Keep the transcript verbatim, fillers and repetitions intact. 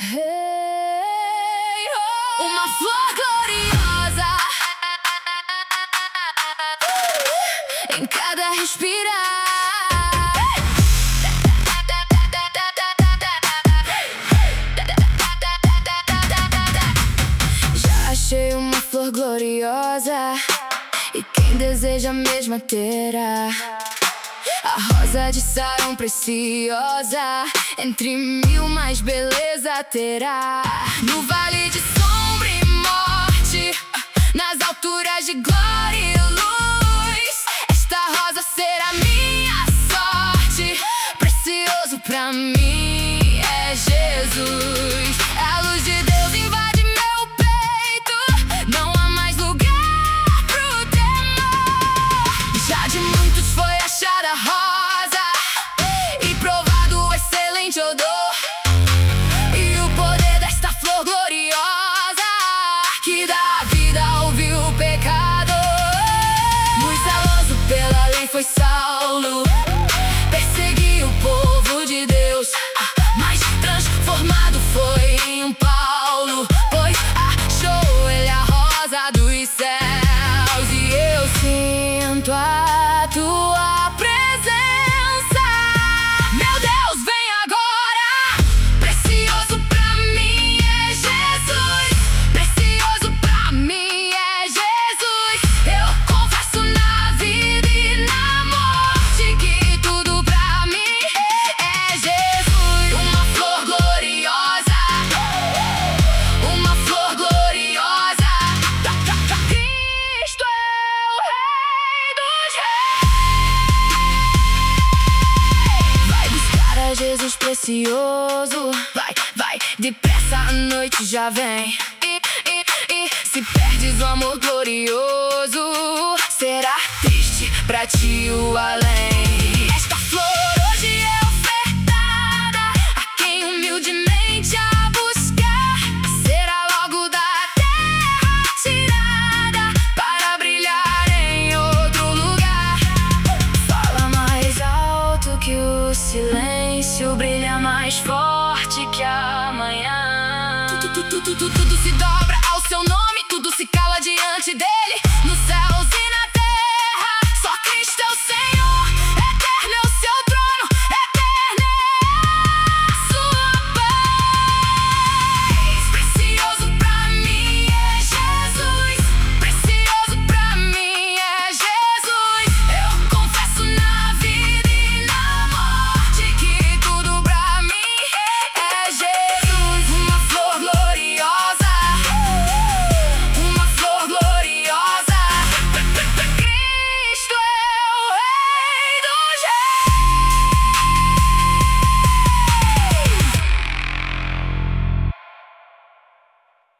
Hey, oh. Uma flor gloriosa em cada respirar. Já achei uma flor gloriosa e quem deseja mesmo terá. A rosa de Saron preciosa, entre mil mais beleza terá. No vale de sombra e morte, nas alturas de glória e luz, esta rosa será minha sorte. Precioso pra mim é Jesus. A luz de Deus invade meu peito, não há mais lugar pro temor. Já de muitos foi achada a rosa e provado o excelente odor, e o poder desta flor gloriosa que dá vida ao vil pecador. Muito zeloso pela lei foi Saulo, perseguiu o povo de Deus, mas transformado foi em Paulo, pois achou ele a rosa dos céus. E eu sinto a tua presença, meu Deus, vem agora. Precioso pra mim é Jesus, precioso pra mim é Jesus. Eu confesso na vida e na morte que tudo pra mim é Jesus. Uma flor gloriosa, uma flor gloriosa. Cristo é o Rei dos Reis. Vai buscar a Jesus precioso, vai, vai, depressa a noite já vem. E, e, e se perdes o amor glorioso, será triste pra ti o além. Esta flor hoje é ofertada a quem humildemente a buscar, será logo da terra tirada para brilhar em outro lugar. Fala mais alto que o silêncio, brilha mais forte que a manhã. Tudo, tudo, tudo, tudo se dobra ao seu nome, tudo se cala diante dele.